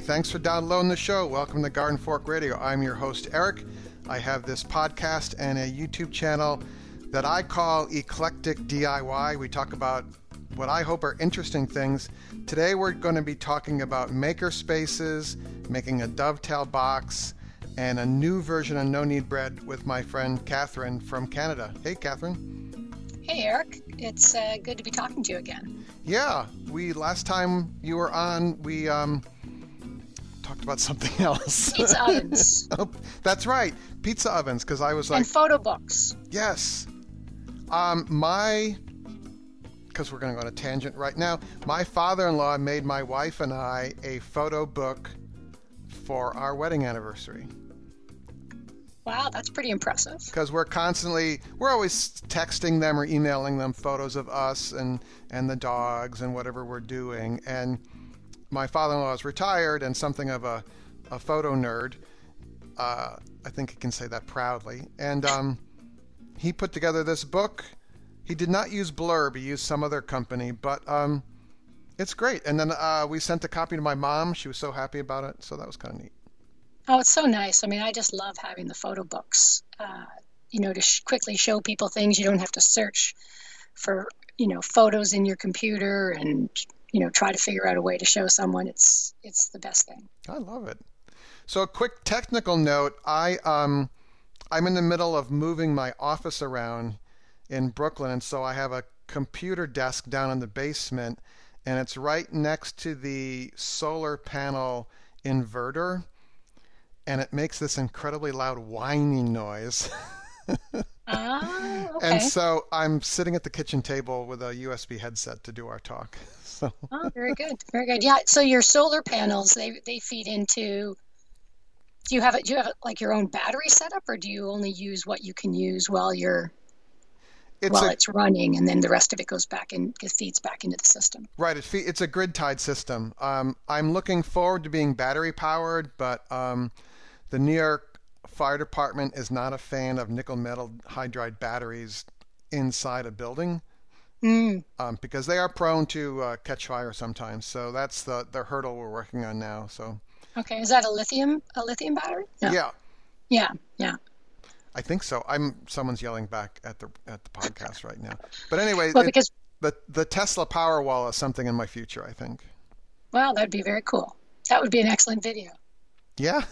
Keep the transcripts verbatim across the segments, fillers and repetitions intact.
thanks for downloading the show. Welcome to Garden Fork Radio. I'm your host, Eric. I have this podcast and a YouTube channel that I call Eclectic D I Y. We talk about what I hope are interesting things. Today we're going to be talking about maker spaces, making a dovetail box, and a new version of No Knead Bread with my friend Catherine from Canada. Hey, Catherine. Hey, Eric. It's uh, good to be talking to you again. Yeah, we last time you were on, we um, talked about something else. Pizza ovens. Oh, that's right, pizza ovens, because I was like... And photo books. Yes. Um, my... Because we're going to go on a tangent right now. My father-in-law made my wife and I a photo book for our wedding anniversary. Wow, that's pretty impressive. Because we're constantly, we're always texting them or emailing them photos of us and, and the dogs and whatever we're doing. And my father-in-law is retired and something of a, a photo nerd. Uh, I think he can say that proudly. And um, he put together this book. He did not use Blurb. He used some other company, but um, it's great. And then uh, we sent a copy to my mom. She was so happy about it. So that was kind of neat. Oh, it's so nice. I mean, I just love having the photo books, uh, you know, to sh- quickly show people things. You don't have to search for, you know, photos in your computer and, you know, try to figure out a way to show someone. It's it's the best thing. I love it. So a quick technical note. I, um, I'm in the middle of moving my office around in Brooklyn, and so I have a computer desk down in the basement, and it's right next to the solar panel inverter. And it makes this incredibly loud whining noise. Ah, okay. And so I'm sitting at the kitchen table with a U S B headset to do our talk. So. Oh, very good, very good. Yeah. So your solar panels, they they feed into. Do you have it? Do you have like your own battery setup, or do you only use what you can use while you're it's while a, it's running, and then the rest of it goes back and it feeds back into the system? Right. It fe- it's a grid-tied system. Um, I'm looking forward to being battery powered, but. Um, The New York Fire Department is not a fan of nickel metal hydride batteries inside a building Mm. um, because they are prone to uh, catch fire sometimes. So that's the, the hurdle we're working on now. So Okay, is that a lithium a lithium battery? No. yeah, Yeah, yeah. I think so. I'm someone's yelling back at the at the podcast right now. But anyway, Well, it, because the the Tesla Powerwall is something in my future, I think. well, that'd be very cool. That would be an excellent video. Yeah.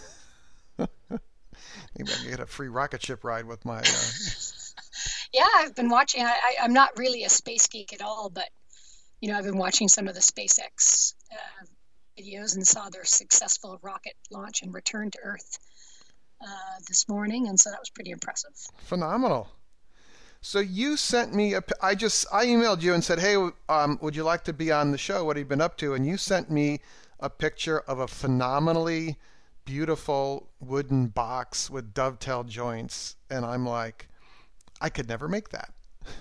Maybe I can get a free rocket ship ride with my. Uh... Yeah, I've been watching. I, I, I'm not really a space geek at all, but you know, I've been watching some of the SpaceX uh, videos and saw their successful rocket launch and return to Earth uh, this morning, and so that was pretty impressive. Phenomenal. So you sent me a. I just I emailed you and said, hey, um, would you like to be on the show? What have you been up to? And you sent me a picture of a phenomenally beautiful wooden box with dovetail joints, and I'm like, I could never make that.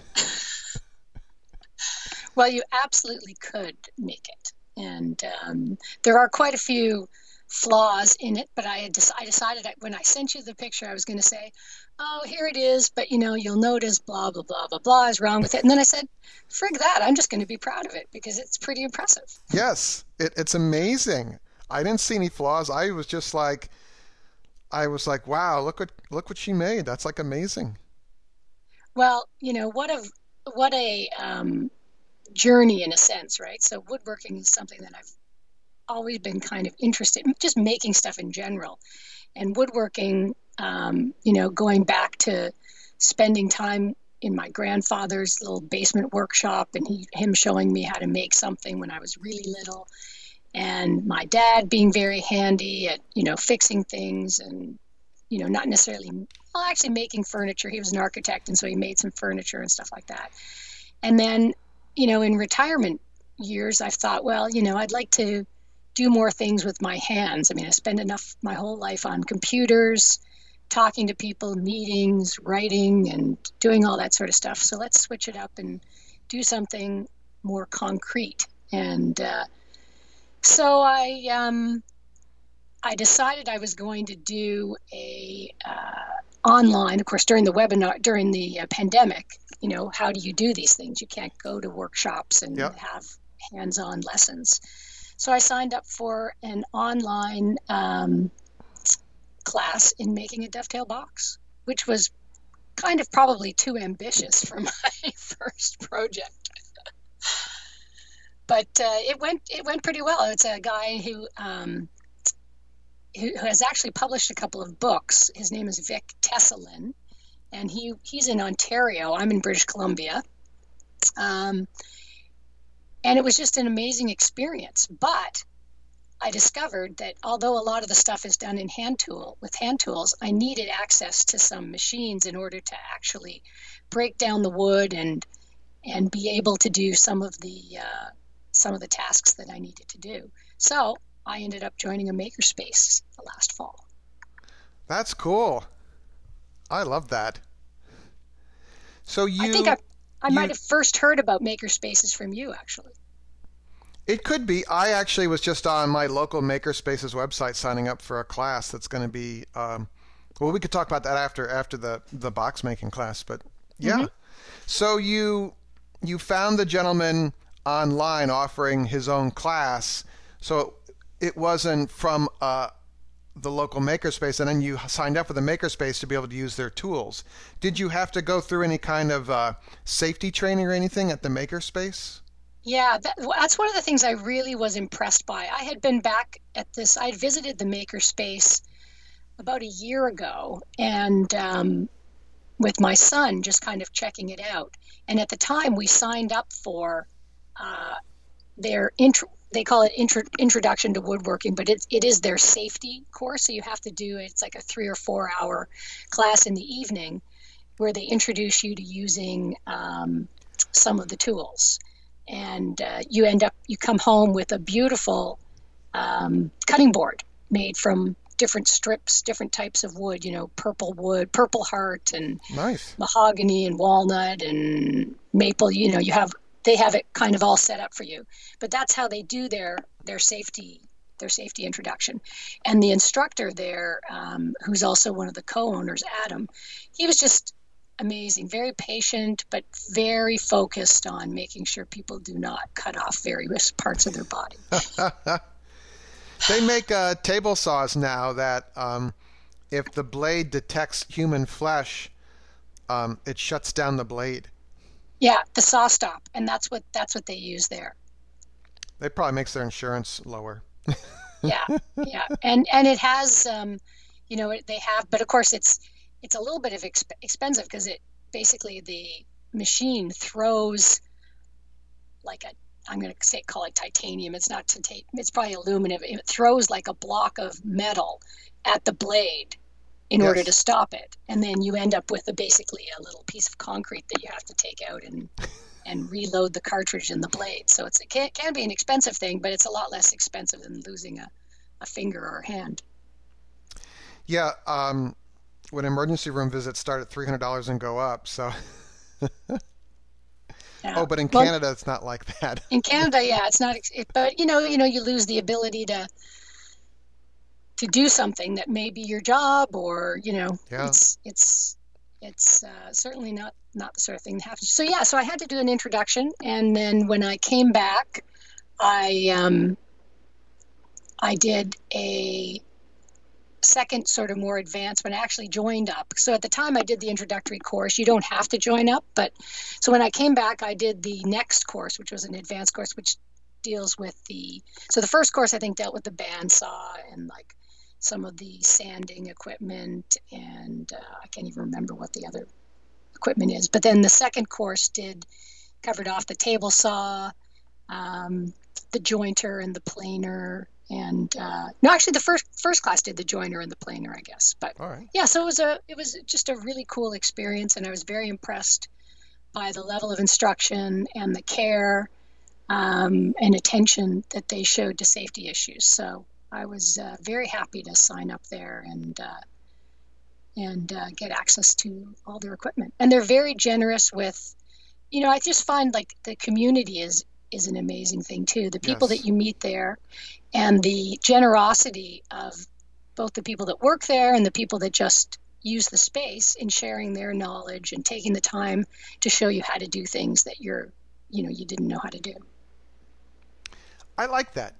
Well, you absolutely could make it, and um, there are quite a few flaws in it, but I had dec- I decided that when I sent you the picture, I was going to say, oh, here it is, but you know, you'll notice blah blah blah blah blah is wrong with it, and then I said, frig that, I'm just going to be proud of it because it's pretty impressive. Yes, it, it's amazing. I didn't see any flaws. I was just like, I was like, wow, look what look what she made. That's like amazing. Well, you know, what a what a um, journey in a sense, right? So woodworking is something that I've always been kind of interested in, just making stuff in general. And woodworking, um, you know, going back to spending time in my grandfather's little basement workshop and he, him showing me how to make something when I was really little. And my dad being very handy at, you know, fixing things and, you know, not necessarily, well, actually making furniture. He was an architect, and so he made some furniture and stuff like that. And then, you know, in retirement years, I've thought, well, you know, I'd like to do more things with my hands. I mean, I spend enough my whole life on computers, talking to people, meetings, writing, and doing all that sort of stuff. So let's switch it up and do something more concrete. And, uh, So I um, I decided I was going to do a uh, online, of course, during the webinar, during the uh, pandemic. You know, how do you do these things? You can't go to workshops and Yep. have hands-on lessons. So I signed up for an online um, class in making a dovetail box, which was kind of probably too ambitious for my first project. But uh, it went it went pretty well. It's a guy who um, who has actually published a couple of books. His name is Vic Tesselin, and he he's in Ontario. I'm in British Columbia, um, and it was just an amazing experience. But I discovered that although a lot of the stuff is done in hand tool with hand tools, I needed access to some machines in order to actually break down the wood and and be able to do some of the uh, some of the tasks that I needed to do. So I ended up joining a makerspace last fall. That's cool. I love that. So you, I think I, I you, might have first heard about makerspaces from you, actually. It could be. I actually was just on my local makerspaces website signing up for a class that's going to be. Um, well, we could talk about that after after the the box making class. But yeah. Mm-hmm. So you you found the gentleman online offering his own class. So it wasn't from uh, the local makerspace, and then you signed up for the makerspace to be able to use their tools. Did you have to go through any kind of uh, safety training or anything at the makerspace? Yeah, that, that's one of the things I really was impressed by. I had been back at this, I'd visited the makerspace about a year ago, and um, with my son, just kind of checking it out. And at the time, we signed up for uh, their intro. They call it intro, Introduction to Woodworking, but it, it is their safety course. So you have to do, it's like a three or four hour class in the evening where they introduce you to using um, some of the tools. And uh, you end up, you come home with a beautiful um, cutting board made from different strips, different types of wood, you know, purple wood, purple heart and nice. Mahogany and walnut and maple, you know, you have, they have it kind of all set up for you. But that's how they do their their safety their safety introduction. And the instructor there, um, who's also one of the co-owners, Adam, he was just amazing, very patient, but very focused on making sure people do not cut off various parts of their body. They make uh, table saws now that um, if the blade detects human flesh, um, it shuts down the blade. Yeah, the saw stop, and that's what that's what they use there. It probably makes their insurance lower. yeah, yeah, and and it has, um, you know, they have, but of course it's it's a little bit of exp- expensive because it basically the machine throws like a, I'm going to say call it titanium. It's not titanium. It's probably aluminum. It throws like a block of metal at the blade in yes. order to stop it. And then you end up with a, basically a little piece of concrete that you have to take out and and reload the cartridge in the blade. So it's, it can, can be an expensive thing, but it's a lot less expensive than losing a, a finger or a hand. Yeah, um, when emergency room visits start at three hundred dollars and go up, so... yeah. Oh, but in well, Canada, it's not like that. In Canada, yeah, it's not. It, but you know, you know, you lose the ability to to do something that may be your job, or you know, yeah. it's it's it's uh, certainly not not the sort of thing that happens. So yeah, so I had to do an introduction, and then when I came back, I um I did a second sort of more advanced when I actually joined up. So at the time I did the introductory course. You don't have to join up, but so when I came back, I did the next course, which was an advanced course, which deals with the, so the first course I think dealt with the bandsaw and like some of the sanding equipment, and uh, I can't even remember what the other equipment is. But then the second course did, covered off the table saw, um, the jointer and the planer. And uh, no, actually, the first first class did the joiner and the planer, I guess. But all right. Yeah, so it was a it was just a really cool experience, and I was very impressed by the level of instruction and the care um, and attention that they showed to safety issues. So I was uh, very happy to sign up there and uh, and uh, get access to all their equipment. And they're very generous with, you know, I just find like the community is is an amazing thing too. The people yes. that you meet there. And the generosity of both the people that work there and the people that just use the space in sharing their knowledge and taking the time to show you how to do things that you're, you know, you didn't know how to do. I like that.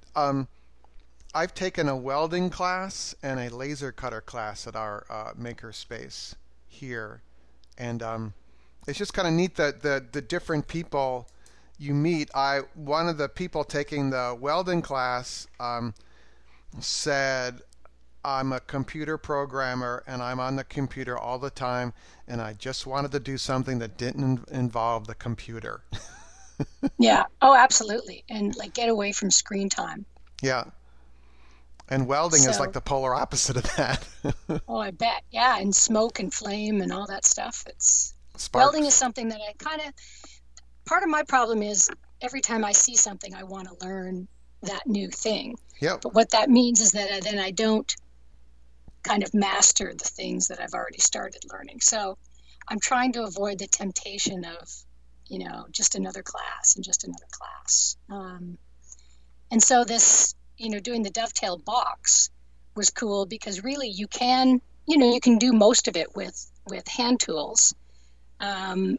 um, I've taken a welding class and a laser cutter class at our uh, makerspace here, and um, it's just kind of neat that the the different people you meet. I one of the people taking the welding class um, said, I'm a computer programmer and I'm on the computer all the time, and I just wanted to do something that didn't involve the computer. Yeah. Oh, absolutely. And like get away from screen time. Yeah. And welding So, is like the polar opposite of that. oh, I bet. Yeah. And smoke and flame and all that stuff. It's welding is Sparks. something that I kind of, part of my problem is every time I see something, I want to learn that new thing. Yep. But what that means is that I, then I don't kind of master the things that I've already started learning. So I'm trying to avoid the temptation of, you know, just another class and just another class. Um, and so this, you know, doing the dovetail box was cool because really you can, you know, you can do most of it with, with hand tools. Um,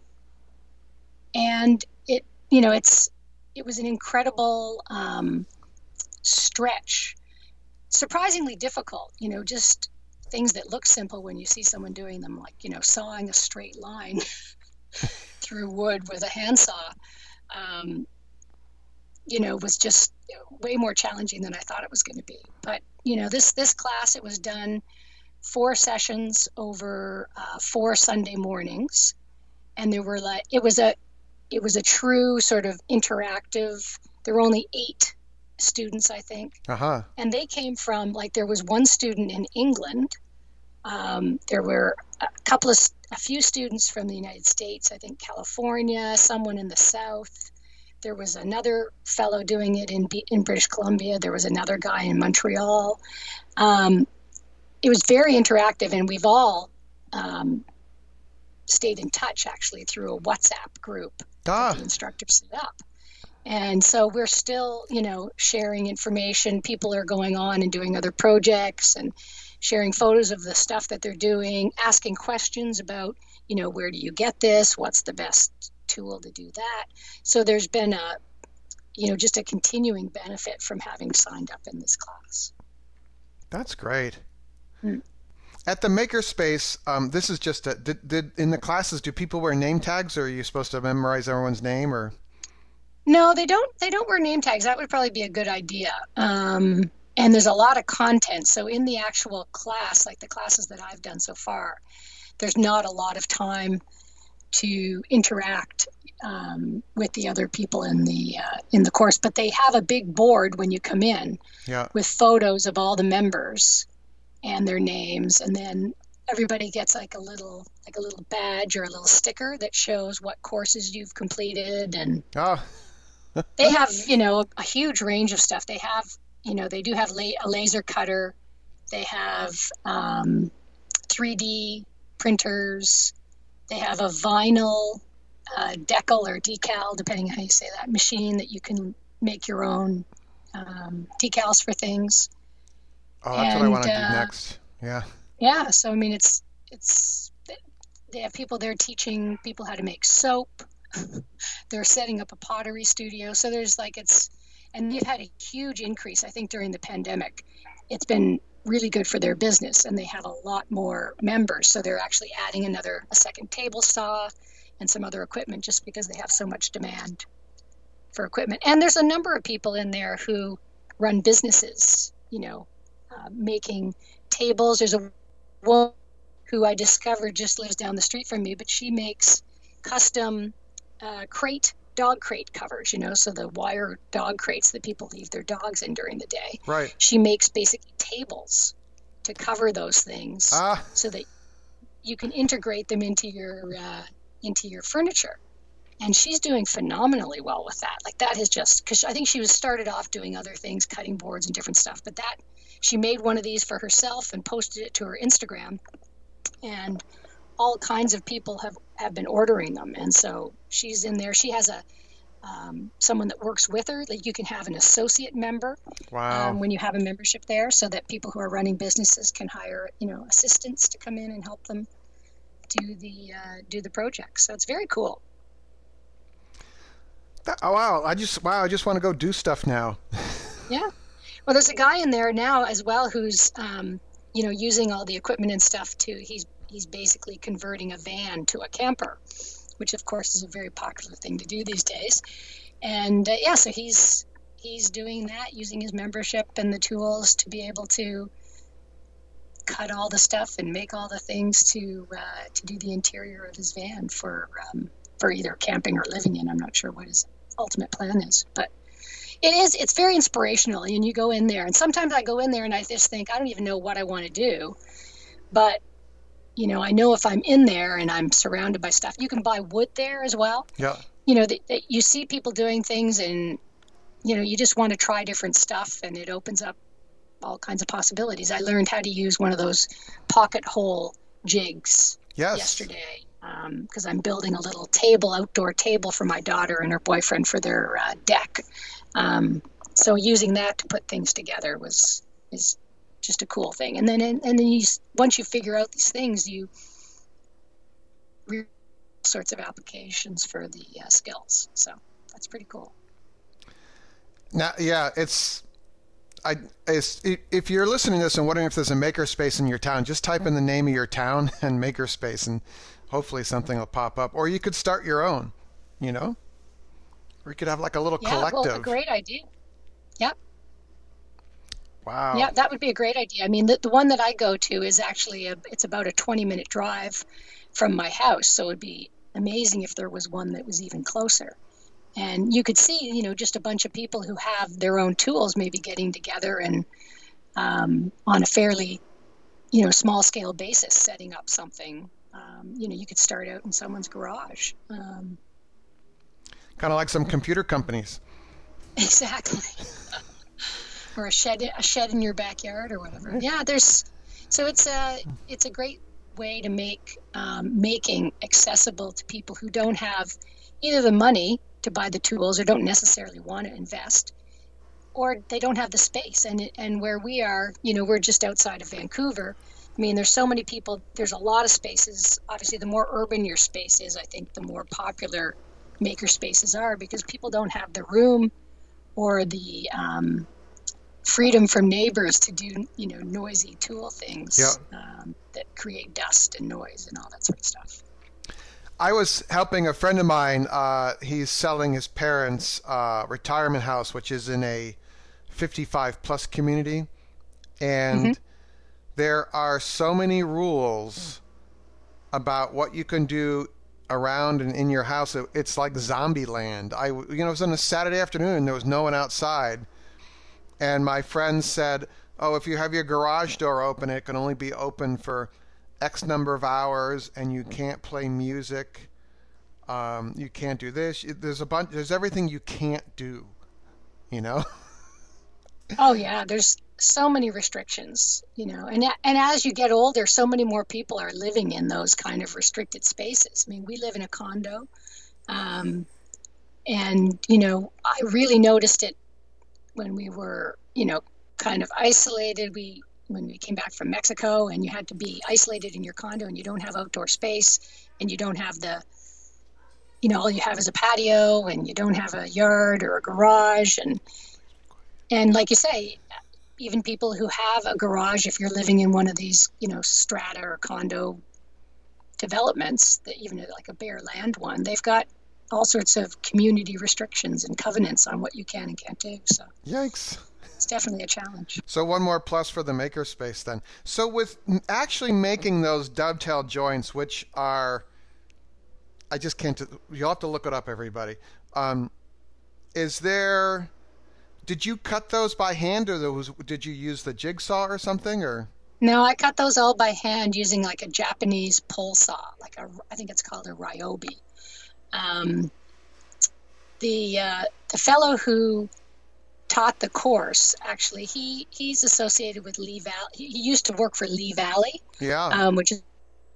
and it, you know, it's, it was an incredible um, stretch, surprisingly difficult, you know, just things that look simple when you see someone doing them, like, you know, sawing a straight line through wood with a handsaw, um, you know, was just way more challenging than I thought it was going to be. But, you know, this, this class, it was done four sessions over uh, four Sunday mornings. And there were like, it was a, it was a true sort of interactive, there were only eight students, I think. Uh-huh. And they came from, like, there was one student in England. Um, there were a couple of, a few students from the United States, I think California, someone in the South. There was another fellow doing it in, in British Columbia. There was another guy in Montreal. Um, it was very interactive, and we've all um, stayed in touch, actually, through a WhatsApp group Ah. that the instructor set up. And so we're still, you know, sharing information. People are going on and doing other projects and sharing photos of the stuff that they're doing, asking questions about, you know, where do you get this? What's the best tool to do that? So there's been a, you know, just a continuing benefit from having signed up in this class. That's great. Hmm. At the makerspace, um, this is just a, did, did in the classes, do people wear name tags, or are you supposed to memorize everyone's name, or? No, they don't. They don't wear name tags. That would probably be a good idea. Um, and there's a lot of content. So in the actual class, like the classes that I've done so far, there's not a lot of time to interact um, with the other people in the uh, in the course. But they have a big board when you come in, Yeah. with photos of all the members and their names, and then everybody gets like a little like a little badge or a little sticker that shows what courses you've completed. And Oh. they have, you know, a huge range of stuff. They have, you know, they do have la- a laser cutter. They have um, three D printers. They have a vinyl uh, decal or decal, depending on how you say that, machine that you can make your own um, decals for things. Oh, that's what I And, want to uh, do next. Yeah. Yeah, so I mean, it's it's they have people there teaching people how to make soap. They're setting up a pottery studio. So there's like it's, and they've had a huge increase. I think during the pandemic, it's been really good for their business, and they have a lot more members. So they're actually adding another, a second table saw and some other equipment just because they have so much demand for equipment. And there's a number of people in there who run businesses, you know, uh, making tables. There's a woman who I discovered just lives down the street from me, but she makes custom uh, crate, dog crate covers, you know, so the wire dog crates that people leave their dogs in during the day. Right. She makes basically tables to cover those things Ah. so that you can integrate them into your uh, into your furniture. And she's doing phenomenally well with that. Like that has just, because I think she was started off doing other things, cutting boards and different stuff, but that she made one of these for herself and posted it to her Instagram, and all kinds of people have, have been ordering them. And so she's in there. She has a um, someone that works with her. Like you can have an associate member Wow. um, when you have a membership there, so that people who are running businesses can hire, you know, assistants to come in and help them do the uh, do the project. So it's very cool. That- oh wow! I just wow! I just want to go do stuff now. Yeah, Well, there's a guy in there now as well who's, um, you know, using all the equipment and stuff to, he's, he's basically converting a van to a camper, which of course is a very popular thing to do these days. And uh, yeah, so he's, he's doing that using his membership and the tools to be able to cut all the stuff and make all the things to, uh, to do the interior of his van for, um, for either camping or living in. I'm not sure what his ultimate plan is, but it is, it's very inspirational. And you go in there, and sometimes I go in there and I just think, I don't even know what I want to do. But, you know, I know if I'm in there and I'm surrounded by stuff, you can buy wood there as well. Yeah. You know, that, that you see people doing things and, you know, you just want to try different stuff, and it opens up all kinds of possibilities. I learned how to use one of those pocket hole jigs yes. yesterday. Because um, I'm building a little table, outdoor table for my daughter and her boyfriend for their uh, deck. Um, so using that to put things together was is just a cool thing. And then and, and then you once you figure out these things, you re- sorts of applications for the uh, skills. So that's pretty cool. Now, yeah, it's. I, it's, if you're listening to this and wondering if there's a makerspace in your town, just type in the name of your town and makerspace, and hopefully something will pop up. Or you could start your own, you know? Or you could have like a little yeah, collective. Well, a great idea. Yep. Wow. Yeah, that would be a great idea. I mean, the, the one that I go to is actually, a, it's about a twenty minute drive from my house. So it'd be amazing if there was one that was even closer. And you could see, you know, just a bunch of people who have their own tools maybe getting together and um, on a fairly, you know, small scale basis, setting up something. Um, you know, you could start out in someone's garage. Um, kind of like some computer companies. Exactly. Or a shed, a shed in your backyard or whatever. Yeah, there's, so it's a, it's a great way to make um, making accessible to people who don't have either the money to buy the tools or don't necessarily want to invest, or they don't have the space. And and where we are, you know, we're just outside of Vancouver. I mean, there's so many people, there's a lot of spaces. Obviously, the more urban your space is, I think the more popular maker spaces are, because people don't have the room or the um, freedom from neighbors to do, you know, noisy tool things yeah. um, that create dust and noise and all that sort of stuff. I was helping a friend of mine. Uh, he's selling his parents' uh, retirement house, which is in a fifty-five plus community. And mm-hmm. there are so many rules about what you can do around and in your house. It's like zombie land. I, you know, it was on a Saturday afternoon and there was no one outside. And my friend said, oh, if you have your garage door open, it can only be open for X number of hours, and you can't play music. Um, you can't do this. There's a bunch. There's everything you can't do. You know. Oh yeah, there's so many restrictions. You know, and and as you get older, so many more people are living in those kind of restricted spaces. I mean, we live in a condo, um, and you know, I really noticed it when we were, you know, kind of isolated. We when we came back from Mexico, and you had to be isolated in your condo, and you don't have outdoor space, and you don't have the, you know, all you have is a patio, and you don't have a yard or a garage. And, and like you say, even people who have a garage, if you're living in one of these, you know, strata or condo developments, that even like a bare land one, they've got all sorts of community restrictions and covenants on what you can and can't do. So yikes. It's definitely a challenge. So one more plus for the makerspace then. So with actually making those dovetail joints, which are, I just can't, you'll have to look it up, everybody. Um, is there, did you cut those by hand, or those, did you use the jigsaw or something, or? No, I cut those all by hand using like a Japanese pole saw, like a, I think it's called a Ryobi. Um, the uh, the fellow who taught the course, actually, he he's associated with Lee Valley. He used to work for Lee Valley, yeah, um, which is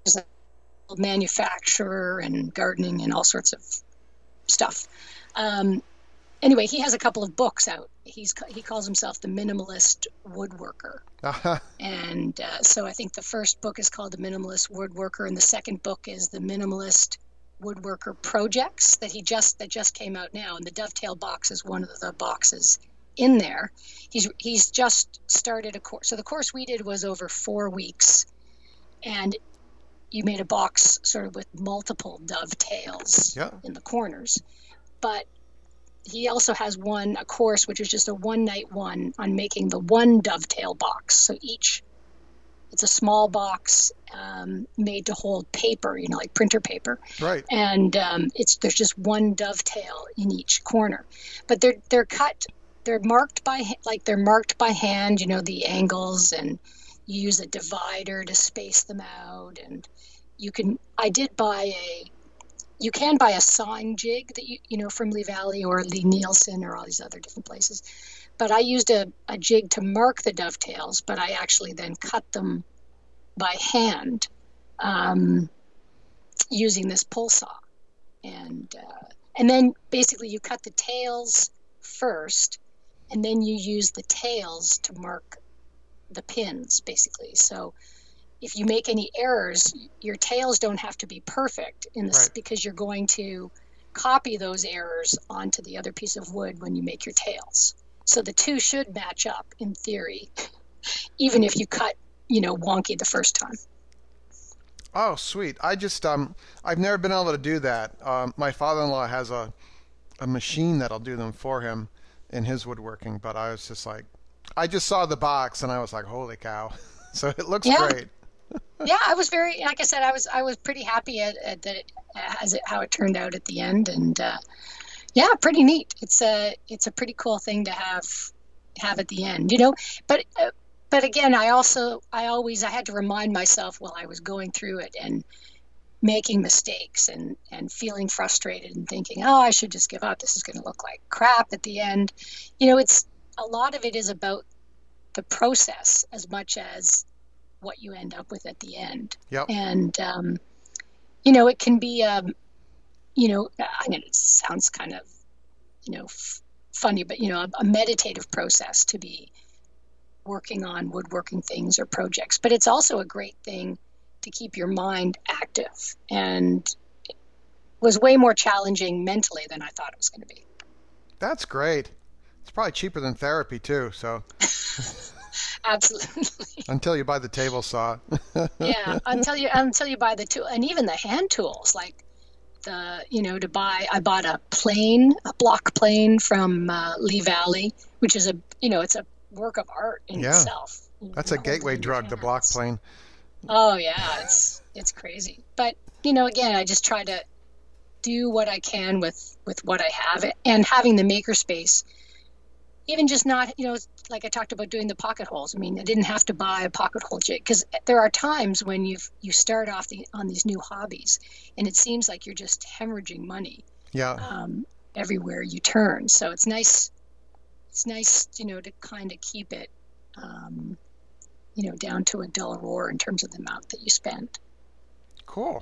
a manufacturer and gardening and all sorts of stuff. Um, anyway, he has a couple of books out. He's he calls himself the Minimalist Woodworker, uh-huh. and uh, so I think the first book is called the Minimalist Woodworker, and the second book is the Minimalist Woodworker Projects that he just that just came out now. And the Dovetail box is one of the boxes in there. He's he's just started a course. So the course we did was over four weeks, and you made a box sort of with multiple dovetails Yeah. in the corners. But he also has one, a course, which is just a one-night one on making the one dovetail box. So each, it's a small box um, made to hold paper, you know, like printer paper. Right. And um, it's there's just one dovetail in each corner. But they're they're cut, they're marked by, like they're marked by hand, you know, the angles, and you use a divider to space them out. And you can, I did buy a, you can buy a sawing jig that you, you know, from Lee Valley or Lee Nielsen or all these other different places. But I used a, a jig to mark the dovetails, but I actually then cut them by hand um, using this pull saw. And, uh, and then basically you cut the tails first, and then you use the tails to mark the pins, basically. So if you make any errors, your tails don't have to be perfect in this, Right. because you're going to copy those errors onto the other piece of wood when you make your tails. So the two should match up in theory, even if you cut, you know, wonky the first time. Oh, sweet. I just, um, I've never been able to do that. Um, my father-in-law has a, a machine that'll do them for him in his woodworking, but I was just like, I just saw the box and I was like, holy cow. So it looks Yeah. great. Yeah, I was very, like I said, I was I was pretty happy at, at that it, as it, how it turned out at the end, and uh, yeah, pretty neat. It's a it's a pretty cool thing to have have at the end, you know. But uh, but again, I also I always I had to remind myself while I was going through it and making mistakes and and feeling frustrated and thinking, oh, I should just give up. This is going to look like crap at the end. You know, it's a lot of it is about the process as much as what you end up with at the end. Yep. And, um, you know, it can be, um, you know, I mean, it sounds kind of, you know, f- funny, but, you know, a, a meditative process to be working on woodworking things or projects. But it's also a great thing to keep your mind active, and it was way more challenging mentally than I thought it was going to be. That's great. It's probably cheaper than therapy too, so Absolutely. until you buy the table saw. Yeah, until you until you buy the tool, and even the hand tools, like the, you know, to buy, I bought a plane, a block plane from uh, Lee Valley, which is a, you know, it's a work of art in Yeah. itself. You That's a can hold it gateway in your drug, the block hands. plane. Oh yeah, it's it's crazy. But, you know, again, I just try to do what I can with with what I have, and having the makerspace. Even just not, you know, like I talked about doing the pocket holes. I mean, I didn't have to buy a pocket hole jig, because there are times when you've you start off the, on these new hobbies, and it seems like you're just hemorrhaging money Yeah. um, everywhere you turn. So it's nice, it's nice, you know, to kind of keep it, um, you know, down to a dull roar in terms of the amount that you spend. Cool.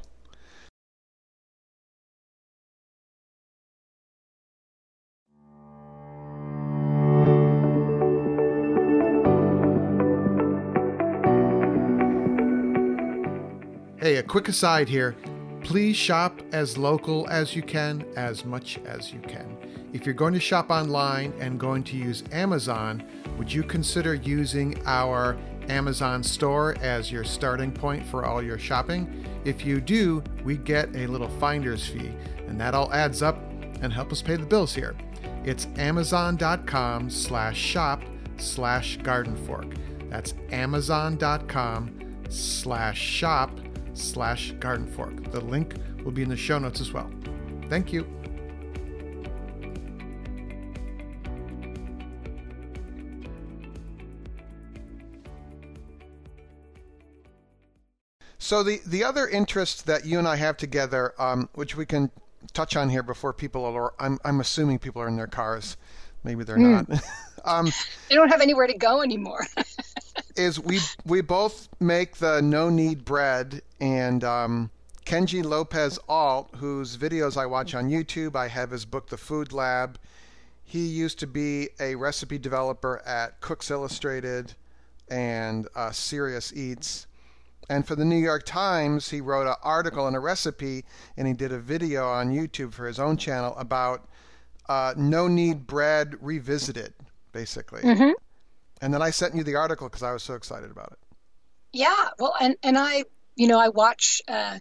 Hey, a quick aside here. Please shop as local as you can, as much as you can. If you're going to shop online and going to use Amazon, would you consider using our Amazon store as your starting point for all your shopping? If you do, we get a little finder's fee, and that all adds up and help us pay the bills here. It's amazon.com slash shop slash garden fork. That's amazon.com slash shop slash garden fork. The link will be in the show notes as well. Thank you. So the, the other interest that you and I have together, um, which we can touch on here before people are, I'm, I'm assuming people are in their cars. Maybe they're Mm. not. um, They don't have anywhere to go anymore. is we we both make the no knead bread, and um, Kenji Lopez Alt, whose videos I watch on YouTube, I have his book The Food Lab. He used to be a recipe developer at Cooks Illustrated and uh, Serious Eats. And for the New York Times, he wrote an article and a recipe, and he did a video on YouTube for his own channel about uh, no knead bread revisited. basically. Mm-hmm. And then I sent you the article because I was so excited about it. Yeah, well, and and I, you know, I watch uh,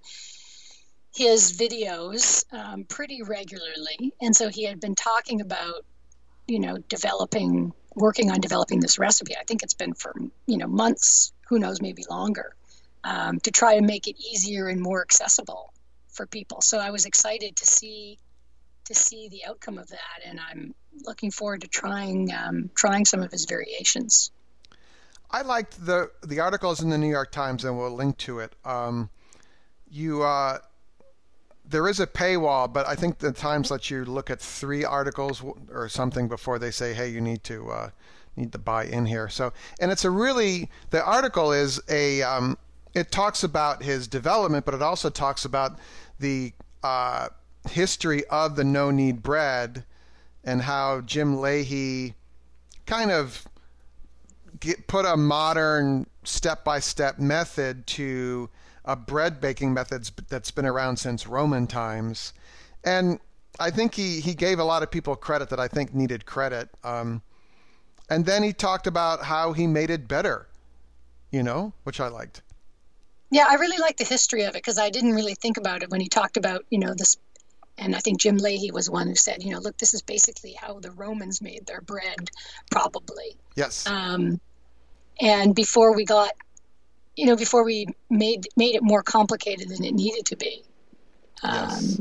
his videos um, pretty regularly, and so he had been talking about, you know, developing, working on developing this recipe. I think it's been for, you know, months, who knows, maybe longer, um, to try to make it easier and more accessible for people. So I was excited to see to see the outcome of that, and I'm looking forward to trying um, trying some of his variations. I liked the the articles in the New York Times, and we'll link to it. Um, you uh, there is a paywall, but I think the Times lets you look at three articles or something before they say, "Hey, you need to uh, need to buy in here." So, and it's a really the article is a um, it talks about his development, but it also talks about the uh, history of the no knead bread and how Jim Leahy kind of get, put a modern step-by-step method to a bread baking method that's been around since Roman times. And I think he, he gave a lot of people credit that I think needed credit. Um, and then he talked about how he made it better, you know, which I liked. Yeah, I really like the history of it because I didn't really think about it when he talked about, you know, this. And I think Jim Leahy was one who said, you know, look, this is basically how the Romans made their bread, probably. Yes. Um, and before we got, you know, before we made made it more complicated than it needed to be. Um, yes.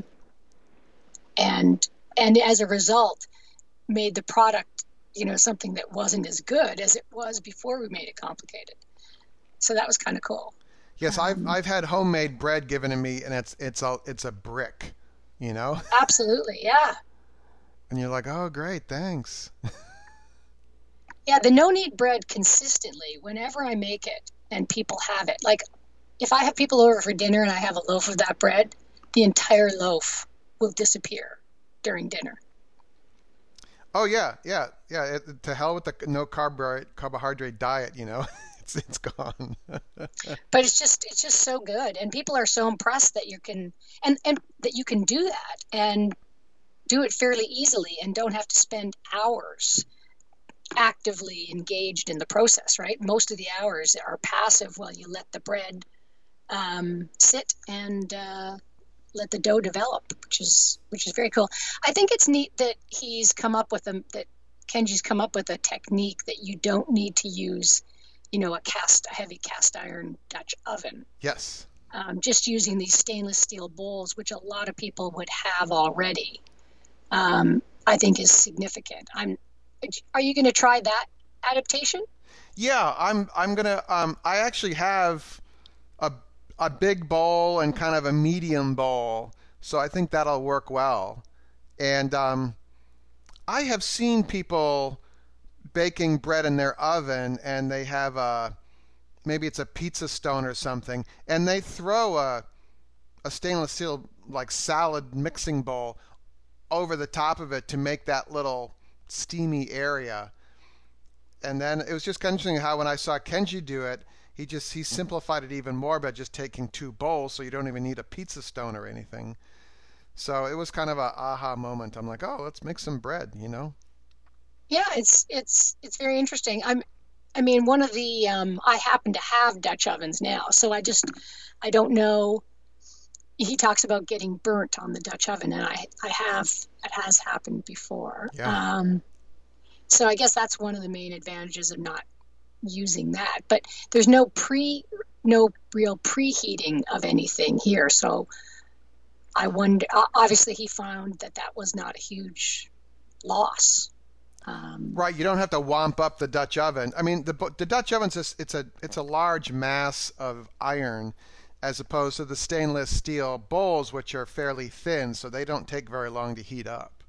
And and as a result, made the product, you know, something that wasn't as good as it was before we made it complicated. So that was kind of cool. Yes, um, I've I've had homemade bread given to me, and it's it's a it's a brick. You know? Absolutely, yeah. And you're like, oh, great, thanks. Yeah, the no-knead bread consistently, whenever I make it and people have it, like if I have people over for dinner and I have a loaf of that bread, the entire loaf will disappear during dinner. Oh, yeah, yeah, yeah. It, to hell with the no carbohydrate, carbohydrate diet, you know? it's it's gone. But it's just it's just so good, and people are so impressed that you can and and that you can do that and do it fairly easily and don't have to spend hours actively engaged in the process, right? Most of the hours are passive while you let the bread um, sit and uh, let the dough develop, which is which is very cool. I think it's neat that he's come up with a that Kenji's come up with a technique that you don't need to use, you know, a cast a heavy cast iron Dutch oven. Yes. Um, just using these stainless steel bowls, which a lot of people would have already, um, I think is significant. I'm. Are you going to try that adaptation? Yeah, I'm. I'm gonna. Um, I actually have a a big bowl and kind of a medium bowl, so I think that'll work well. And um, I have seen people baking bread in their oven, and they have a maybe it's a pizza stone or something, and they throw a a stainless steel like salad mixing bowl over the top of it to make that little steamy area. And then it was just kind of interesting how when I saw Kenji do it, he just he simplified it even more by just taking two bowls, so you don't even need a pizza stone or anything. So it was kind of a aha moment. I'm like, oh, let's make some bread, you know? Yeah, it's it's it's very interesting. I'm, I mean, one of the um, I happen to have Dutch ovens now, so I just I don't know. He talks about getting burnt on the Dutch oven, and I I have it has happened before. Yeah. Um, so I guess that's one of the main advantages of not using that. But there's no pre no real preheating of anything here, so I wonder. Obviously, he found that that was not a huge loss. Um, Right, you don't have to wamp up the Dutch oven. I mean, the the Dutch oven's just, it's a it's a large mass of iron, as opposed to the stainless steel bowls, which are fairly thin, so they don't take very long to heat up.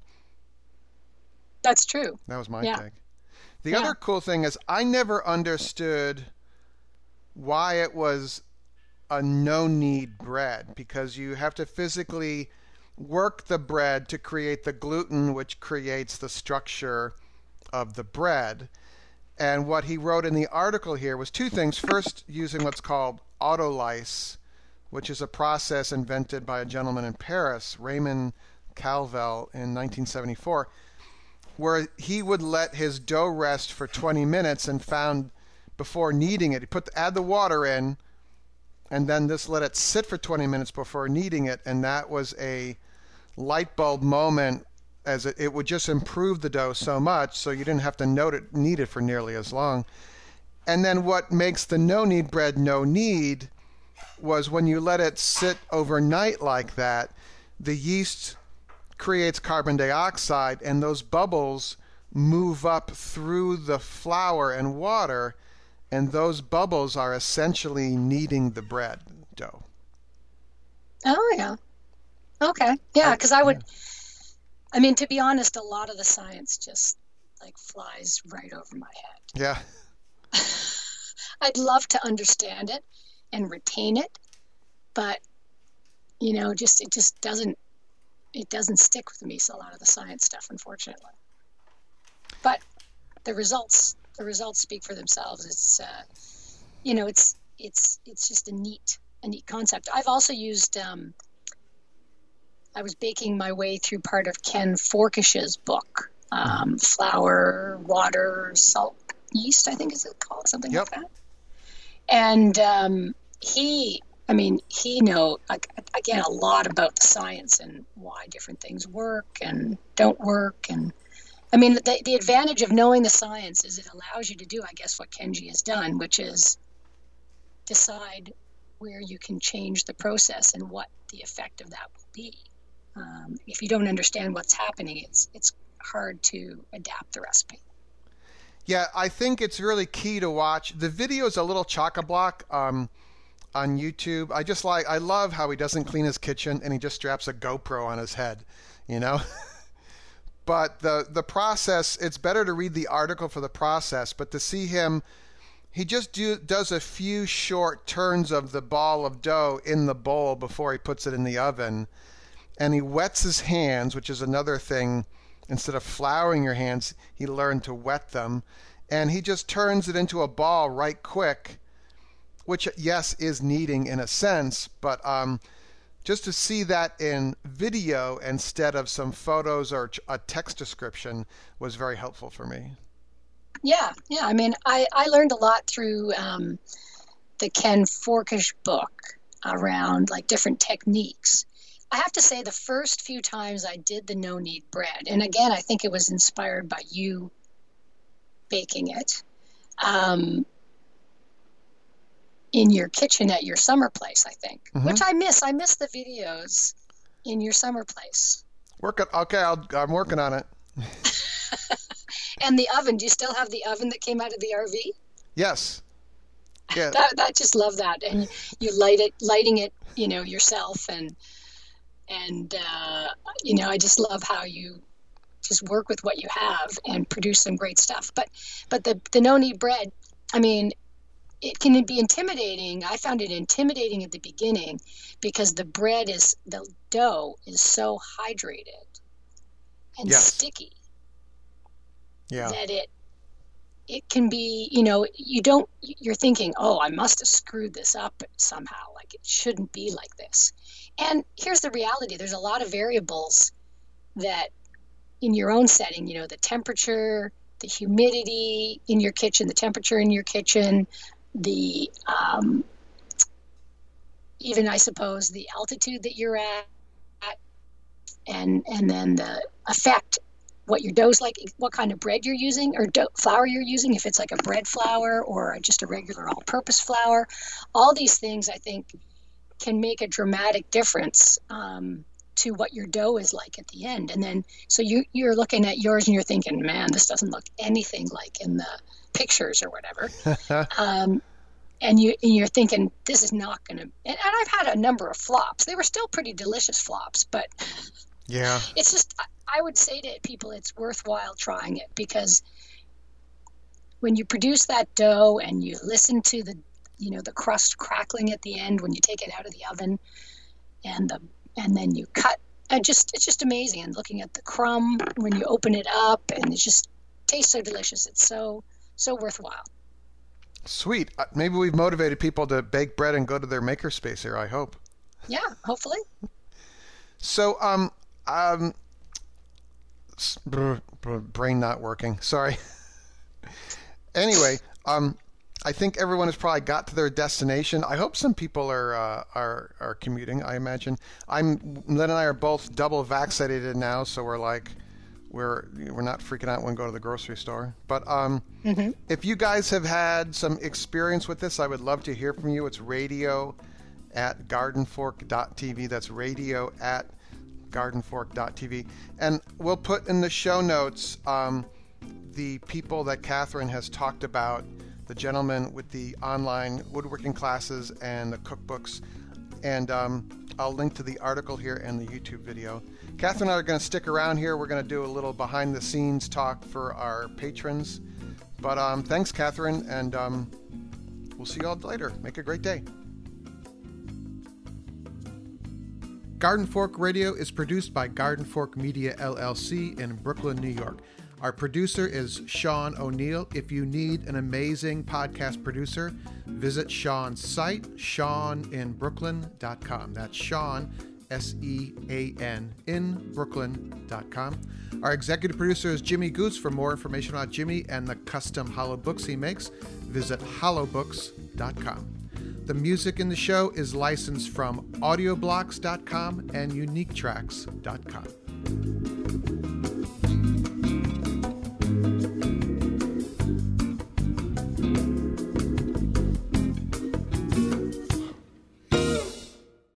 That's true. That was my Yeah. take. The Yeah. other cool thing is I never understood why it was a no-knead bread, because you have to physically work the bread to create the gluten, which creates the structure of the bread. And what he wrote in the article here was two things. First, using what's called autolyse, which is a process invented by a gentleman in Paris, Raymond Calvel, in nineteen seventy-four. where he would let his dough rest for twenty minutes and found before kneading it, he put add the water in and then just let it sit for twenty minutes before kneading it, and that was a light bulb moment, as it, it would just improve the dough so much so you didn't have to note it, knead it for nearly as long. And then what makes the no-knead bread no-knead was when you let it sit overnight like that, the yeast creates carbon dioxide, and those bubbles move up through the flour and water, and those bubbles are essentially kneading the bread dough. Oh, yeah. Okay. Yeah, because I would, I mean, to be honest, a lot of the science just like flies right over my head. Yeah. I'd love to understand it and retain it, but you know, just it just doesn't it doesn't stick with me. So a lot of the science stuff, unfortunately. But the results the results speak for themselves. It's uh, you know, it's it's it's just a neat a neat concept. I've also used. Um, I was baking my way through part of Ken Forkish's book, um, flour, water, salt, yeast, I think is it called, something yep. like that. And um, he, I mean, he know, again, a lot about the science and why different things work and don't work. And I mean, the, the advantage of knowing the science is it allows you to do, I guess, what Kenji has done, which is decide where you can change the process and what the effect of that will be. Um, if you don't understand what's happening, it's it's hard to adapt the recipe. Yeah, I think it's really key to watch. The video is a little chock-a-block um, on YouTube. I just like, I love how he doesn't clean his kitchen and he just straps a GoPro on his head, you know? But the, the process, it's better to read the article for the process, but to see him, he just do, does a few short turns of the ball of dough in the bowl before he puts it in the oven. And he wets his hands, which is another thing. Instead of flouring your hands, he learned to wet them. And he just turns it into a ball right quick, which, yes, is kneading in a sense, but um, just to see that in video instead of some photos or a text description was very helpful for me. Yeah, yeah. I mean, I, I learned a lot through um, the Ken Forkish book around like different techniques. I have to say the first few times I did the no-knead bread, and again, I think it was inspired by you baking it um, in your kitchen at your summer place, I think, mm-hmm. which I miss. I miss the videos in your summer place. Working, okay, I'll, I'm working on it. And the oven, do you still have the oven that came out of the R V? Yes. Yeah. that, I just love that. And you light it, lighting it, you know, yourself, and And, uh, you know, I just love how you just work with what you have and produce some great stuff. But but the, the no-knead bread, I mean, it can be intimidating. I found it intimidating at the beginning because the bread is, the dough is so hydrated and yes. sticky yeah. that it it can be, you know, you don't, you're thinking, oh, I must have screwed this up somehow. Like, it shouldn't be like this. And here's the reality. There's a lot of variables that in your own setting, you know, the temperature, the humidity in your kitchen, the temperature in your kitchen, the, um, even, I suppose, the altitude that you're at, and, and then the effect, what your dough's like, what kind of bread you're using or dough, flour you're using, if it's like a bread flour or just a regular all-purpose flour. All these things, I think, can make a dramatic difference um, to what your dough is like at the end. And then, so you, you're looking at yours and you're thinking, man, this doesn't look anything like in the pictures or whatever. um, and, you, and you're thinking, this is not going to, and, and I've had a number of flops. They were still pretty delicious flops, but yeah, it's just, I would say to people, it's worthwhile trying it, because when you produce that dough and you listen to the, you know, the crust crackling at the end when you take it out of the oven, and the and then you cut, and just it's just amazing. And looking at the crumb when you open it up, and it just tastes so delicious. It's so so worthwhile. Sweet. Uh, maybe we've motivated people to bake bread and go to their makerspace here, I hope. Yeah, hopefully. So, um, um, brr, brr, brain not working. Sorry. Anyway, um, I think everyone has probably got to their destination. I hope some people are uh, are are commuting. I imagine. I'm Lynn and I are both double vaccinated now, so we're like, we're we're not freaking out when we go to the grocery store. But um, mm-hmm. if you guys have had some experience with this, I would love to hear from you. It's radio at gardenfork dot t v. That's radio at gardenfork dot t v, and we'll put in the show notes um, the people that Catherine has talked about, the gentleman with the online woodworking classes and the cookbooks, and um, I'll link to the article here and the YouTube video. Catherine and I are going to stick around here. We're going to do a little behind the scenes talk for our patrons, but um, thanks, Catherine, and um, we'll see you all later. Make a great day. Garden Fork Radio is produced by Garden Fork Media, L L C in Brooklyn, New York. Our producer is Sean O'Neill. If you need an amazing podcast producer, visit Sean's site, sean in brooklyn dot com. That's Sean, S E A N, in brooklyn dot com. Our executive producer is Jimmy Goose. For more information about Jimmy and the custom hollow books he makes, visit hollow books dot com. The music in the show is licensed from audioblocks dot com and unique tracks dot com.